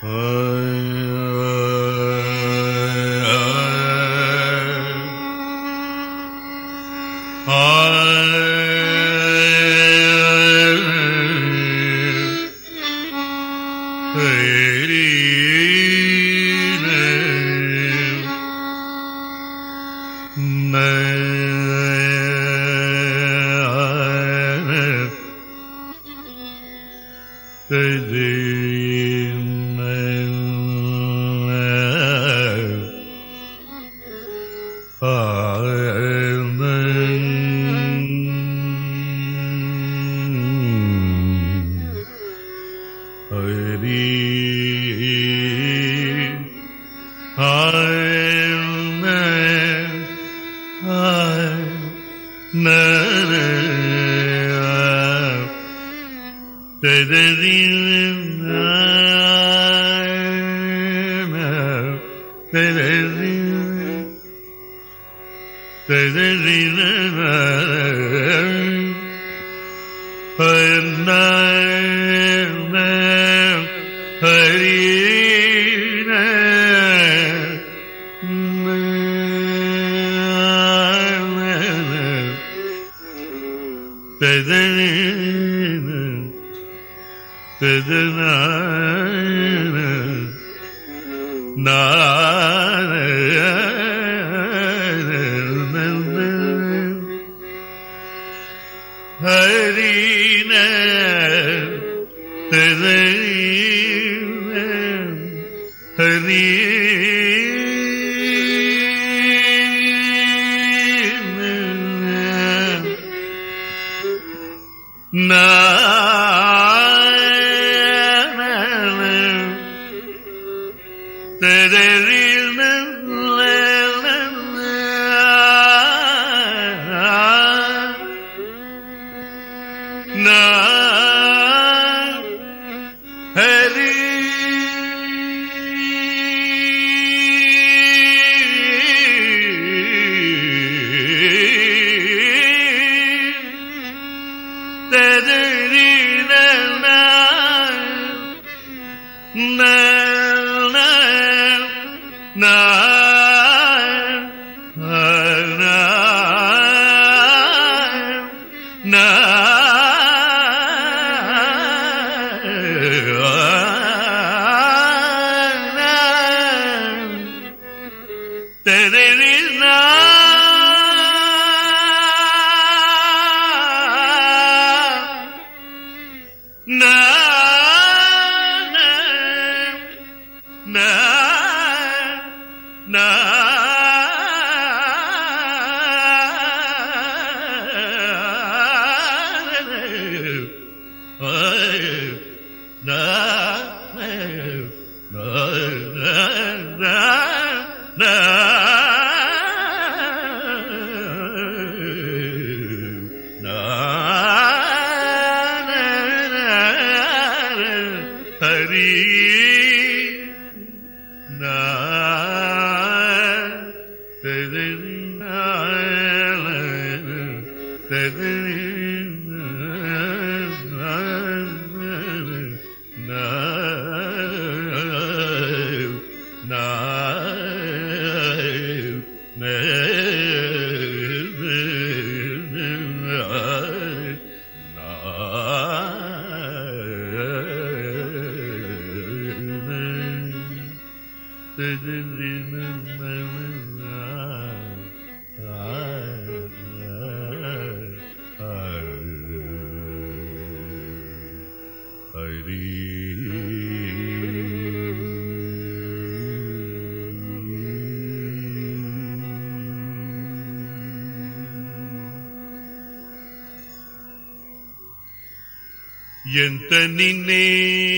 ఎంత నిన్నే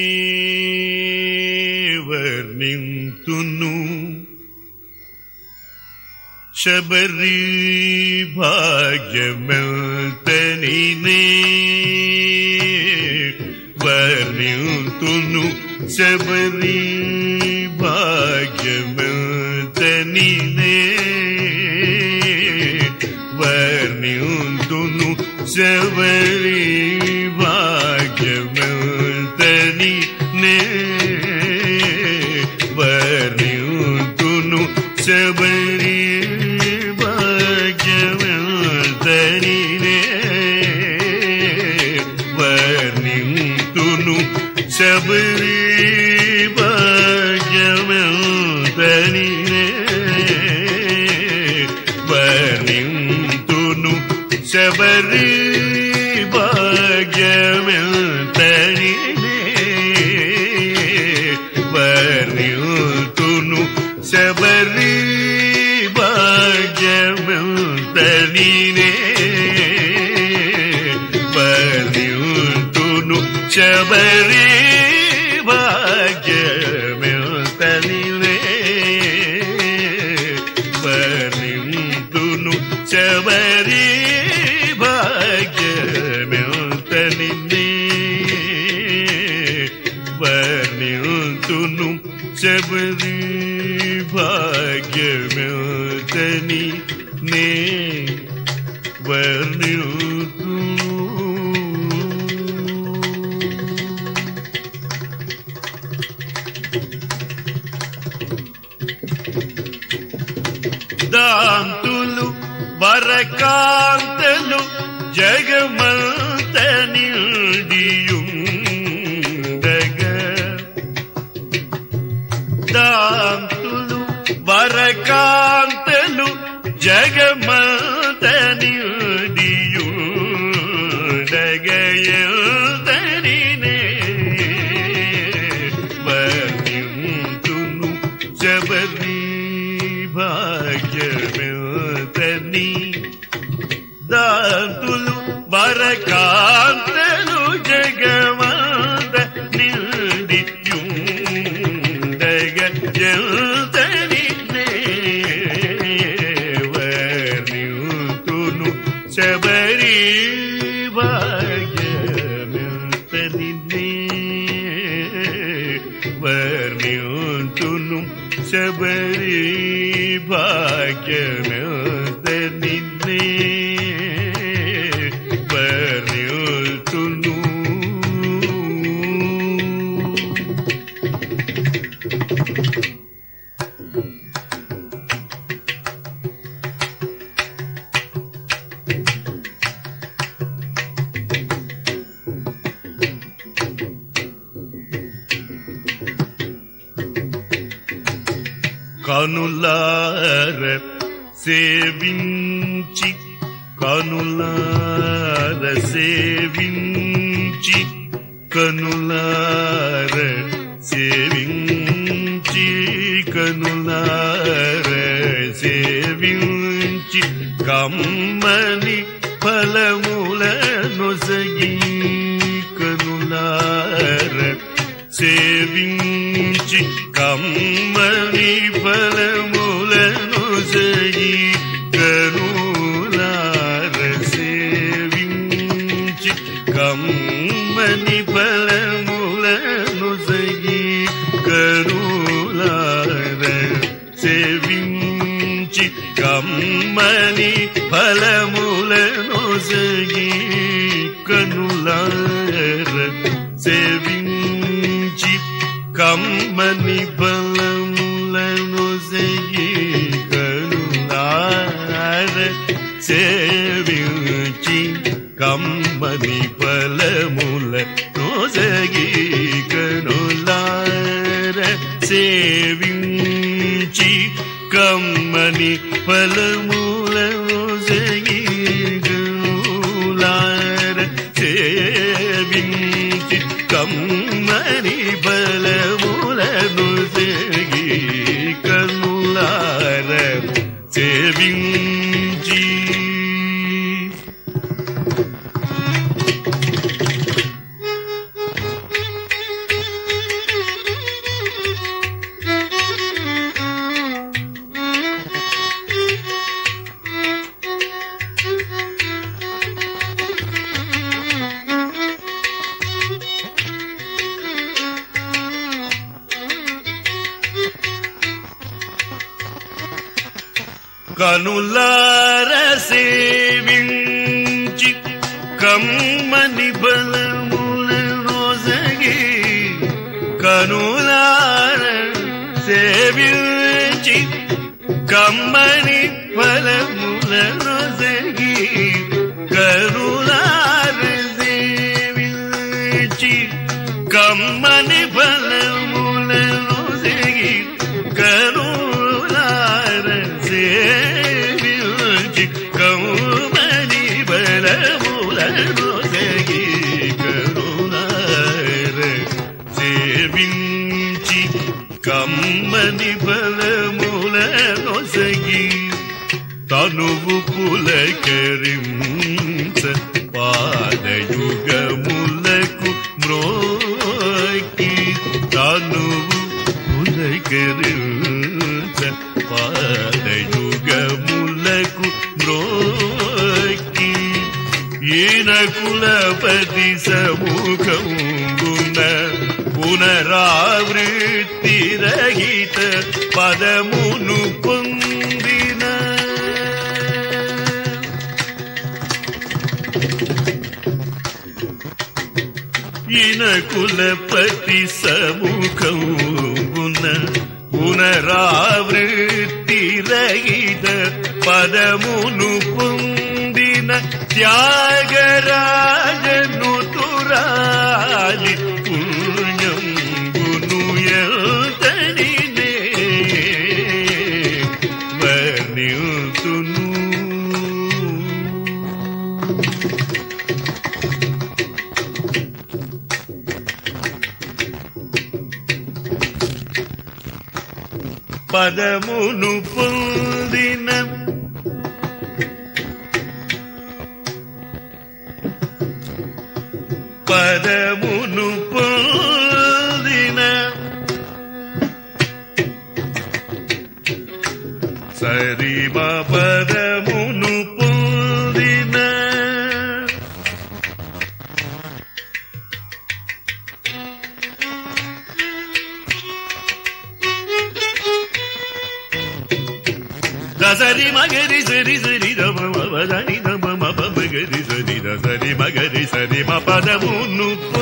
వర్ణింతును శబరి భాగ్యమెంత నిన్నే వర్ణింతును శబరి భాగ్యమెంత నిన్నే వర్ణింతును శబరి భాగ్యమెంత నిన్నే వర్ణింతును శబరి భాగ్యమెంతనినే వర్ణింతును శబరి భాగ్యమెంతనినే వర్ణింతును శబరి భాగ్యమెంతనినే వర్ణింతును శబరి భాగ్యమెంతనినే వర్ణింతును శబరి భాగ్యమెంతనినే వర్ణింతును దాంతులు వరకాంతలు జగమంత నిండియుండగ దాంతులు వరకాంతలు జగమంత నిండియుండగ ఎంతనినే వర్ణింతును శబరి భాగ్యమెంతని దాంతులు వరకాంతలు జగమంత నిండియుండగ ఎంతనినే వర్ణింతును శబరి భాగ్యమెంతనినే వర్ణింతును శబరి భాగ్యమెంతనినే వర్ణింతును కనులార సేవించి కనులార సేవించి కనులార సేవించి కనులార సేవించి కమ్మని ఫలములనొసగి కనులార సేవించి కమ్మని ఫలములనొసగి కనులార సేవించి కమ్మని ఫలములనొసగి కనులార సేవించి కమ్మని ఫలములనొసగి కనులార సేవించి కమ్మని ఫలములనొసగి కనులార సేవించి కమ్మని ఫలములనొసగి కనులార సేవించి కమ్మని ఫలములనొసగి కనులార సేవించి కమ్మని ఫలములనొసగి కనులార సేవించి కనులార సేవించి కమ్మని ఫలములనొసగి కనులార సేవించి కమ్మని ఫలములనొసగి కనులార సేవించి కమ్మని ఫలములనొసగి కనులార బ్రోచి కమ్మని బలముల నొసగి తనువు పులకరించ పాదయుగములకు మ్రోకి తనువు పులకరించ పాదయుగములకు మ్రోకి ఈన కులపతి సముఖంబున పునరావృత్తి రహిత పదమును పొందిన ఈన కులపతి సముఖంబున పునరావృత్తి రహిత పదమును పొందిన త్యాగరాజను తురాలి పుణ్యంబును ఎంతనినే వర్ణితును పదమును పొందిన పదమును పొందిన సరిమ పదమును పొందిన దసరి మగరి సరి సరి దమ దని దమ మగరి సరి దసరి మగరి సరి మ పదమును